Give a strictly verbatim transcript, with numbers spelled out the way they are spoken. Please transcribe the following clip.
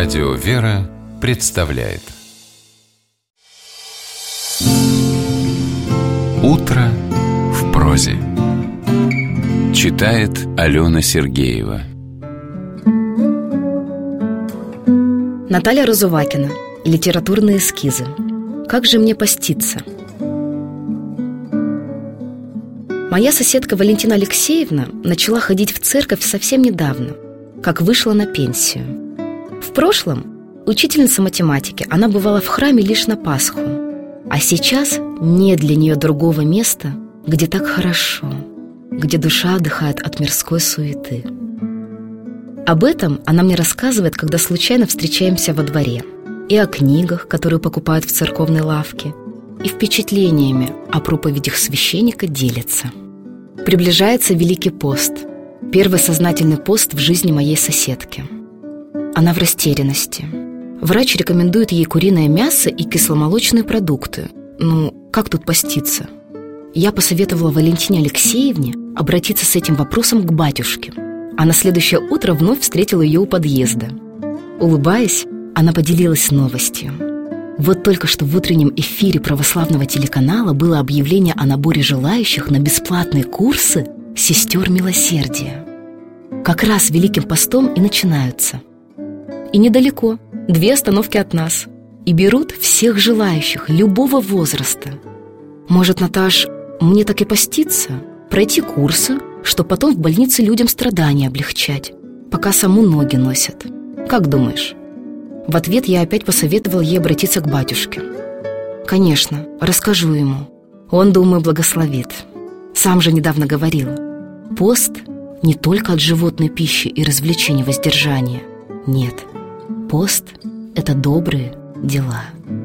Радио «Вера» представляет «Утро в прозе». Читает Алена Сергеева. Наталья Розувакина. Литературные эскизы. Как же мне поститься? Моя соседка Валентина Алексеевна начала ходить в церковь совсем недавно, как вышла на пенсию. В прошлом учительница математики, она бывала в храме лишь на Пасху. А сейчас нет для нее другого места, где так хорошо, где душа отдыхает от мирской суеты. Об этом она мне рассказывает, когда случайно встречаемся во дворе. И о книгах, которые покупают в церковной лавке, и впечатлениями о проповедях священника делится. Приближается Великий пост, первый сознательный пост в жизни моей соседки. Она в растерянности. Врач рекомендует ей куриное мясо и кисломолочные продукты. Ну, как тут поститься? Я посоветовала Валентине Алексеевне обратиться с этим вопросом к батюшке. А на следующее утро вновь встретила ее у подъезда. Улыбаясь, она поделилась новостью. Вот только что в утреннем эфире православного телеканала было объявление о наборе желающих на бесплатные курсы сестер милосердия. Как раз Великим постом и начинаются. И недалеко, две остановки от нас. И берут всех желающих, любого возраста. Может, Наташ, мне так и поститься? Пройти курсы, чтобы потом в больнице людям страдания облегчать, пока саму ноги носят. Как думаешь? В ответ я опять посоветовал ей обратиться к батюшке. Конечно, расскажу ему. Он, думаю, благословит. Сам же недавно говорил: пост не только от животной пищи и развлечений воздержания. Нет, пост – это добрые дела.